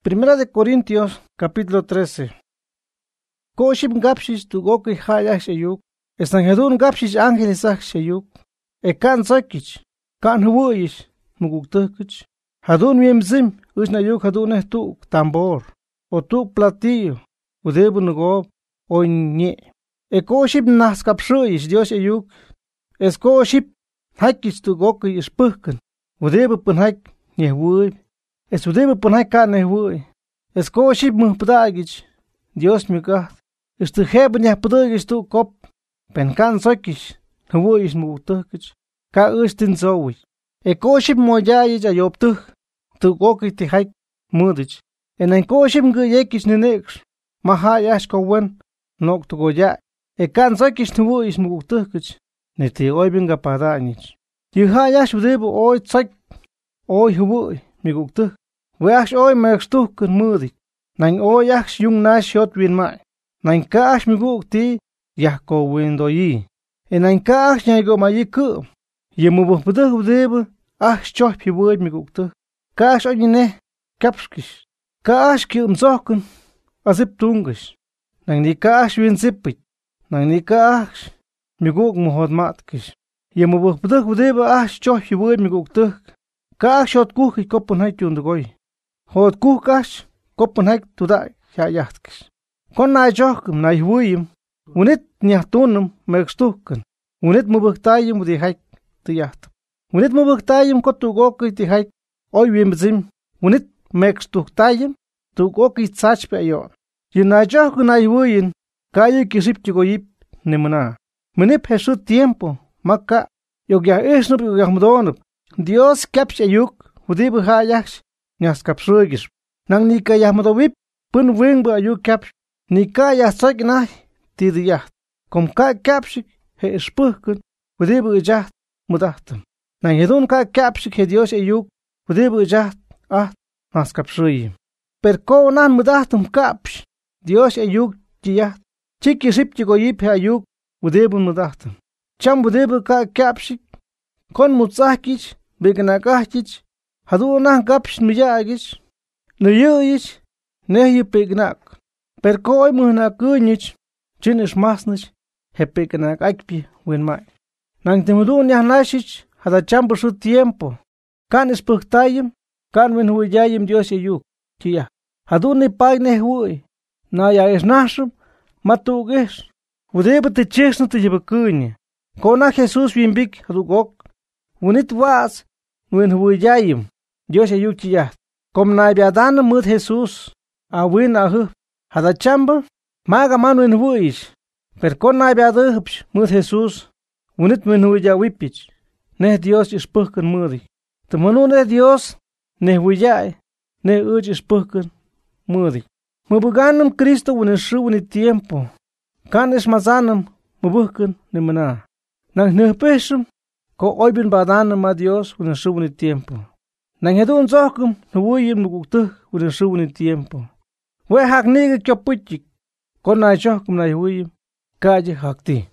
Primera de Corintios, capítulo 13. Koshim gapshis tu goki hayak shayuk. Estanhedun gapshis ángeles ak shayuk. Kan sakich, kan huish, muguktukich. Hadun miemzim, usnayuk hadun tu tambor. O tu platillo, udebu nugob, o nye. Koshim naskapshuish Dios ayuk. Koship hakich tu goki ispurken. Udebu punhak nyehwuib. Udebe punhai kane hui. Koship muhpdagich. Dios mi God. Hebn yahpdagich tu kop. Pen kan sokish. Huish mutukich. Ka ustin zowi. Koship moyayich ayoptuh. Tu goki tihai mudich. Koship guyekich nenex. Mahayash kowen. Nok tu goya. Kan sokish huish mutukich. Neti oibinga padanich. Yuhayash udebe oi tsak. Oi hui. Miguktuh. Weash oi merkstuk mudik. Nain oyax yung nashot win mai. Nain kaash migukti yahko windoyi. Nain kaash nyaigo mayiku. Yemubuhbuduh udebe ash choh piwid miguktuh. Kaash oyine kapskish. Kaash ki umzokun azip tungish. Nain ni kaash win zipit. Nain ni kaash miguk muhod matkish. Yemubuhbuduh udebe ash choh piwid miguktuh. Kaash shot kuhi kopun hai tundugoy. Hod kuhkash, kopenhek tuda yachtkish. Kon na jochkum na huim, unit nyahtunum merkstukken. Unit mubuchtayim di hek te yacht. Unit mubuchtayim kotu goki ti hek oi wimbzim. Unit merkstuktayim tu goki tsach pe ayon. Yin na jochkum na huim, kaya kisip chigoyip nemuna. Menip Jesús tiempo, maka yogya esnup yogyamudonup. Dios kapsh ayuk, udibu hayaksh. Nyas kapsrugish. Nang nika yahmadowip, pun wing ba yu kapsh. Nika yassak na tidiyat. Kom ka kapshik he spurkun, udibu jaht mudahtum. Nang hedun ka kapshik he Dios ayuk, udibu jaht nas kapsruyim. Per ko nan mudahtum kapsh, Dios ayuk jiyat. Chiki sip chigoyip he ayuk, udibu mudahtum. Cham udibu ka kapshik, kon mutsakich, begnakachich, Haduna kapsh miyagich, nuyuyich, nehi pignak. Per koi muhna kunyich, chinish masnich, he pignak akpi win mai. Nang timudun yahnashich, hada champo su tiempo. Kan ispuktayim, kan win huyayim Dios yayuk, kia. Haduni pagne hui, na ya isnashum, matugish. Udeba te chesno te yibakunye. Kona Jesus wimbik hadugok, unit was, win huyayim. Dios ayuk chiyat. Kom na biadan mud Jesús. A win a hu. Hada chamba. Maga manu en huish. Per kon na biadahupch mud Jesús. Unit min huya wipich. Neh Dios ispuhkan mudi. Te manu neh Dios. Neh huyay. Neh uch ispuhkan mudi. Mubuganum Cristo unishu uni tiempo. Kan ismazanum mubuhkan nimana. Nang nehpeshum. Ko oibin badanum a Dios unishu uni tiempo. Nang hedun zokum, nuwuyim nuguktuh unishu uni tiempo. We hak nige kyopuchik, kon na jokum na huyim, kaje hakti.